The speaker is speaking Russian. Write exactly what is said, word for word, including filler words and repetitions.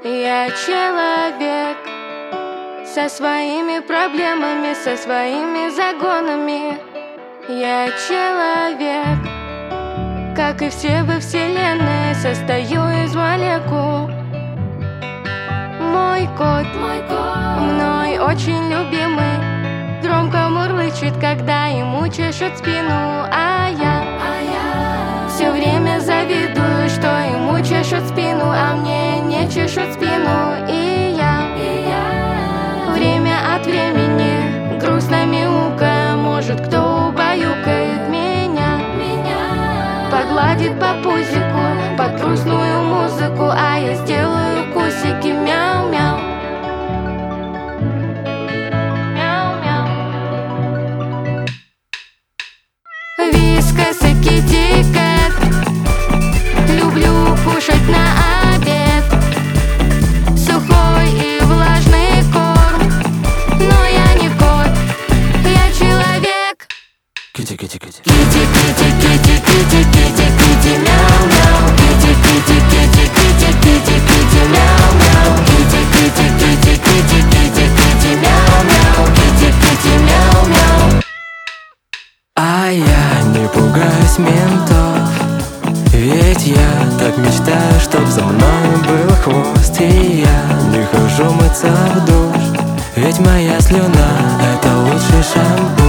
Я человек со своими проблемами, со своими загонами. Я человек, как и все во вселенной, состою из молекул. Мой кот, мой кот, мной очень любимый, громко мурлычет, когда ему чешут спину. А я, а я все время завидую, что ему чешут спину, а мне не чешут спину. И я, и я время от времени грустно мяукая, может, кто убаюкает меня, меня погладит по пузику под грустную музыку, а я сделаю кусики мяу-мяу. Вискас и китикет люблю кушать на обед. Сухой и влажный корм, но я не кот, я человек. Кити-кити-кити. Кити-кити-кити-кити-кити-кити мяу-мяу. Кити-кити-кити-кити-кити-кити мяу-мяу. Кити-кити-кити-кити-кити-кити мяу-мяу. Кити-кити мяу-мяу. А я не пугаюсь ментов, ведь я так мечтаю, чтоб за мной был хвост. И я не хожу мыться в душ, ведь моя слюна — это лучший шампунь.